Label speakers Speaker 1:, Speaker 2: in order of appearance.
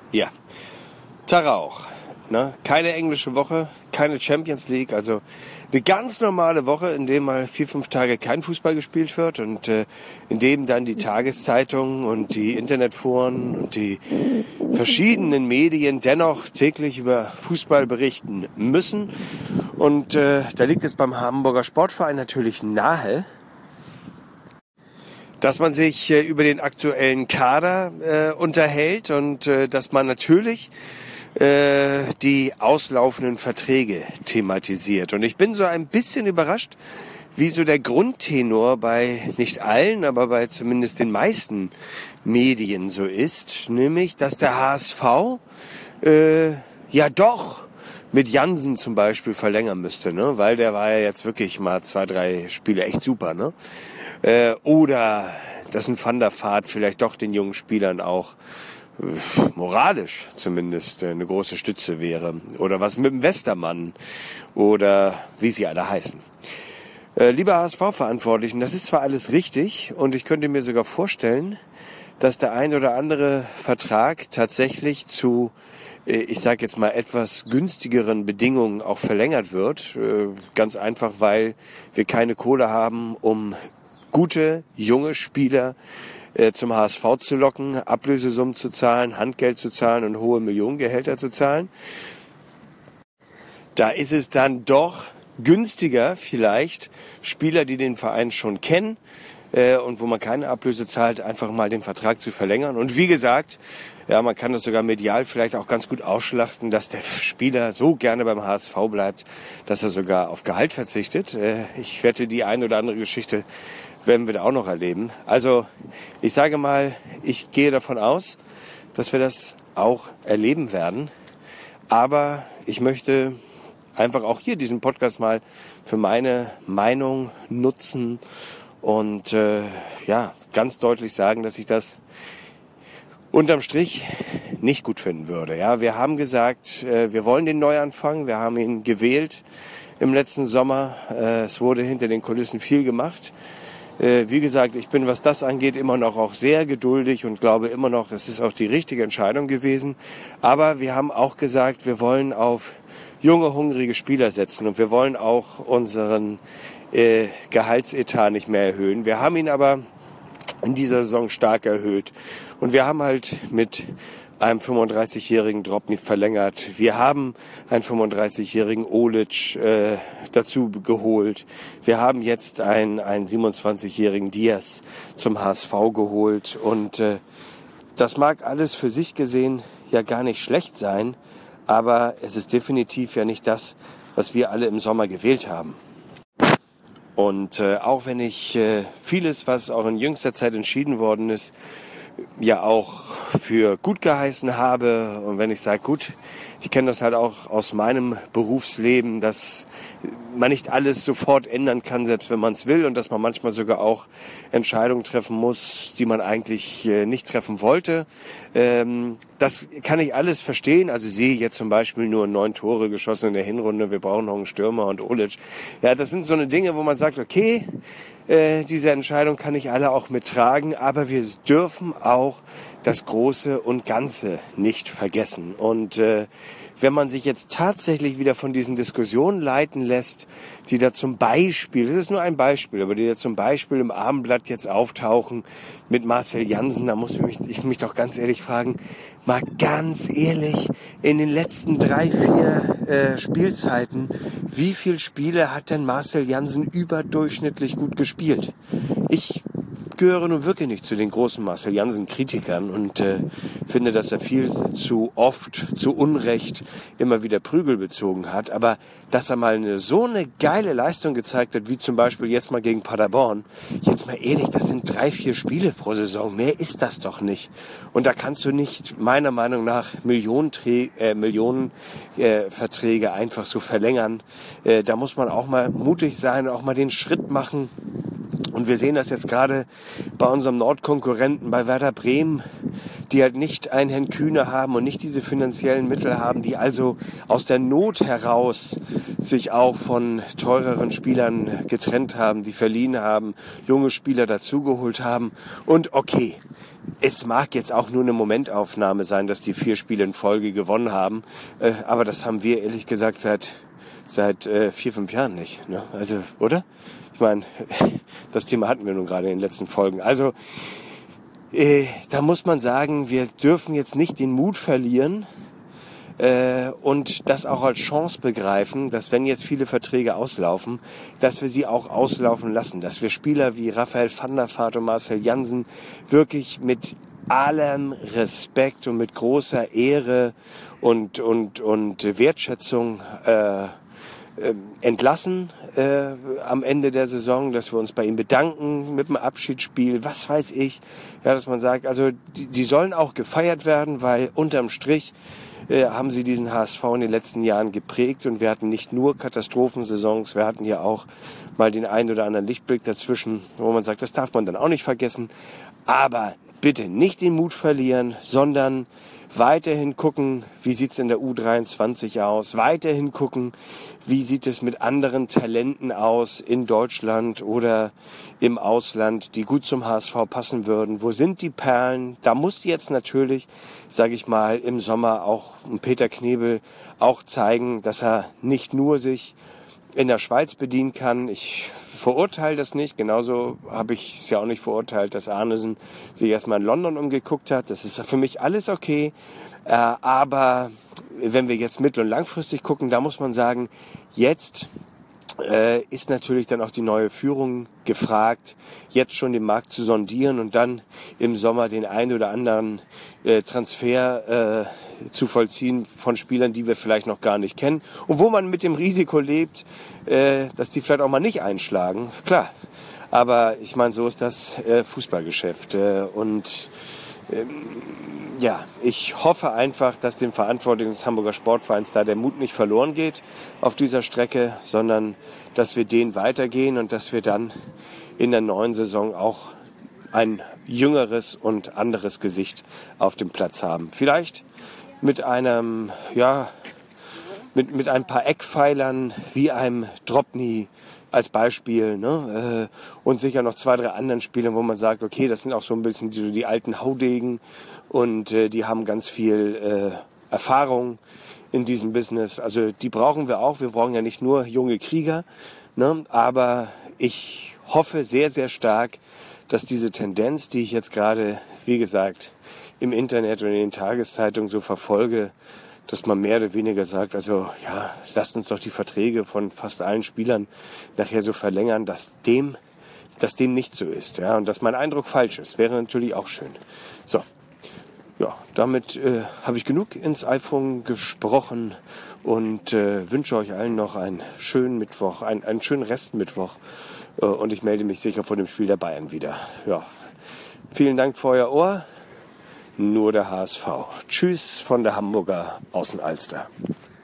Speaker 1: Ja, Tag auch. Ne? Keine englische Woche, keine Champions League, also eine ganz normale Woche, in der mal 4-5 Tage kein Fußball gespielt wird und in dem dann die Tageszeitungen und die Internetforen und die verschiedenen Medien dennoch täglich über Fußball berichten müssen. Und da liegt es beim Hamburger Sportverein natürlich nahe, dass man sich über den aktuellen Kader unterhält und dass man natürlich die auslaufenden Verträge thematisiert. Und ich bin so ein bisschen überrascht, wie so der Grundtenor bei nicht allen, aber bei zumindest den meisten Medien so ist, nämlich, dass der HSV ja doch mit Jansen zum Beispiel verlängern müsste, ne? Weil der war ja jetzt wirklich mal 2-3 Spiele echt super, ne? Oder dass ein Van der Vaart vielleicht doch den jungen Spielern auch moralisch zumindest eine große Stütze wäre. Oder was mit dem Westermann oder wie sie alle heißen. Lieber HSV-Verantwortlichen, das ist zwar alles richtig und ich könnte mir sogar vorstellen, dass der ein oder andere Vertrag tatsächlich zu, ich sage jetzt mal, etwas günstigeren Bedingungen auch verlängert wird. Ganz einfach, weil wir keine Kohle haben, um gute, junge Spieler zum HSV zu locken, Ablösesummen zu zahlen, Handgeld zu zahlen und hohe Millionengehälter zu zahlen. Da ist es dann doch günstiger, vielleicht Spieler, die den Verein schon kennen und wo man keine Ablöse zahlt, einfach mal den Vertrag zu verlängern. Und wie gesagt, ja, man kann das sogar medial vielleicht auch ganz gut ausschlachten, dass der Spieler so gerne beim HSV bleibt, dass er sogar auf Gehalt verzichtet. Ich wette, die eine oder andere Geschichte werden wir da auch noch erleben. Also ich sage mal, ich gehe davon aus, dass wir das auch erleben werden. Aber ich möchte einfach auch hier diesen Podcast mal für meine Meinung nutzen und ja, ganz deutlich sagen, dass ich das unterm Strich nicht gut finden würde. Ja, wir haben gesagt, wir wollen den Neuanfang. Wir haben ihn gewählt im letzten Sommer. Es wurde hinter den Kulissen viel gemacht. Wie gesagt, ich bin, was das angeht, immer noch auch sehr geduldig und glaube immer noch, es ist auch die richtige Entscheidung gewesen. Aber wir haben auch gesagt, wir wollen auf junge, hungrige Spieler setzen und wir wollen auch unseren Gehaltsetat nicht mehr erhöhen. Wir haben ihn aber in dieser Saison stark erhöht und wir haben halt mit einem 35-jährigen Drobny verlängert. Wir haben einen 35-jährigen Olic dazu geholt. Wir haben jetzt einen 27-jährigen Diaz zum HSV geholt. Und das mag alles für sich gesehen ja gar nicht schlecht sein, aber es ist definitiv ja nicht das, was wir alle im Sommer gewählt haben. Und auch wenn ich vieles, was auch in jüngster Zeit entschieden worden ist, ja auch für gut geheißen habe und wenn ich sage, gut, ich kenne das halt auch aus meinem Berufsleben, dass man nicht alles sofort ändern kann, selbst wenn man es will und dass man manchmal sogar auch Entscheidungen treffen muss, die man eigentlich nicht treffen wollte. Das kann ich alles verstehen. Also ich sehe jetzt zum Beispiel nur 9 Tore geschossen in der Hinrunde, wir brauchen noch einen Stürmer und Olic. Ja, das sind so eine Dinge, wo man sagt, okay, diese Entscheidung kann ich alle auch mittragen, aber wir dürfen auch das Große und Ganze nicht vergessen. Und wenn man sich jetzt tatsächlich wieder von diesen Diskussionen leiten lässt, die da zum Beispiel, das ist nur ein Beispiel, aber die da zum Beispiel im Abendblatt jetzt auftauchen mit Marcel Jansen, da muss ich mich doch ganz ehrlich fragen, mal ganz ehrlich, in den letzten 3-4 Spielzeiten, wie viele Spiele hat denn Marcel Jansen überdurchschnittlich gut gespielt? Ich gehöre nun wirklich nicht zu den großen Marcel Jansen-Kritikern und finde, dass er viel zu oft, zu Unrecht immer wieder Prügel bezogen hat. Aber dass er mal so eine geile Leistung gezeigt hat, wie zum Beispiel jetzt mal gegen Paderborn, jetzt mal ehrlich, das sind 3-4 Spiele pro Saison. Mehr ist das doch nicht. Und da kannst du nicht, meiner Meinung nach, Millionen Verträge einfach so verlängern. Da muss man auch mal mutig sein, auch mal den Schritt machen. Und wir sehen das jetzt gerade bei unserem Nordkonkurrenten, bei Werder Bremen, die halt nicht einen Herrn Kühne haben und nicht diese finanziellen Mittel haben, die also aus der Not heraus sich auch von teureren Spielern getrennt haben, die verliehen haben, junge Spieler dazugeholt haben. Und okay, es mag jetzt auch nur eine Momentaufnahme sein, dass die 4 Spiele in Folge gewonnen haben, aber das haben wir ehrlich gesagt seit 4-5 Jahren nicht. Ne? Also, oder? Ich meine, das Thema hatten wir nun gerade in den letzten Folgen. Also, da muss man sagen, wir dürfen jetzt nicht den Mut verlieren und das auch als Chance begreifen, dass wenn jetzt viele Verträge auslaufen, dass wir sie auch auslaufen lassen. Dass wir Spieler wie Raphael van der Vaart und Marcel Jansen wirklich mit allem Respekt und mit großer Ehre und Wertschätzung entlassen am Ende der Saison, dass wir uns bei ihm bedanken mit dem Abschiedsspiel, was weiß ich, ja, dass man sagt, also die sollen auch gefeiert werden, weil unterm Strich haben sie diesen HSV in den letzten Jahren geprägt und wir hatten nicht nur Katastrophensaisons, wir hatten ja auch mal den einen oder anderen Lichtblick dazwischen, wo man sagt, das darf man dann auch nicht vergessen, aber bitte nicht den Mut verlieren, sondern weiterhin gucken, wie sieht's in der U23 aus, weiterhin gucken, wie sieht es mit anderen Talenten aus in Deutschland oder im Ausland, die gut zum HSV passen würden. Wo sind die Perlen? Da muss jetzt natürlich, sage ich mal, im Sommer auch Peter Knebel auch zeigen, dass er nicht nur sich in der Schweiz bedienen kann. Ich verurteile das nicht. Genauso habe ich es ja auch nicht verurteilt, dass Arnesen sich erstmal in London umgeguckt hat. Das ist für mich alles okay. Aber wenn wir jetzt mittel- und langfristig gucken, da muss man sagen, jetzt ist natürlich dann auch die neue Führung gefragt, jetzt schon den Markt zu sondieren und dann im Sommer den einen oder anderen Transfer zu vollziehen von Spielern, die wir vielleicht noch gar nicht kennen und wo man mit dem Risiko lebt, dass die vielleicht auch mal nicht einschlagen. Klar, aber ich meine, so ist das Fußballgeschäft ja, ich hoffe einfach, dass dem Verantwortlichen des Hamburger Sportvereins da der Mut nicht verloren geht auf dieser Strecke, sondern dass wir den weitergehen und dass wir dann in der neuen Saison auch ein jüngeres und anderes Gesicht auf dem Platz haben. Vielleicht mit einem, ja, mit ein paar Eckpfeilern wie einem Drobny als Beispiel, ne? Und sicher noch 2, 3 anderen Spielern, wo man sagt, okay, das sind auch so ein bisschen die alten Haudegen und die haben ganz viel Erfahrung in diesem Business. Also die brauchen wir auch. Wir brauchen ja nicht nur junge Krieger, ne? Aber ich hoffe sehr, sehr stark, dass diese Tendenz, die ich jetzt gerade, wie gesagt, im Internet und in den Tageszeitungen so verfolge, dass man mehr oder weniger sagt, also ja, lasst uns doch die Verträge von fast allen Spielern nachher so verlängern, dass dem nicht so ist. Ja, und dass mein Eindruck falsch ist, wäre natürlich auch schön. So, ja, damit habe ich genug ins iPhone gesprochen und wünsche euch allen noch einen schönen Mittwoch, einen schönen Restmittwoch und ich melde mich sicher vor dem Spiel der Bayern wieder. Ja, vielen Dank für euer Ohr. Nur der HSV. Tschüss von der Hamburger Außenalster.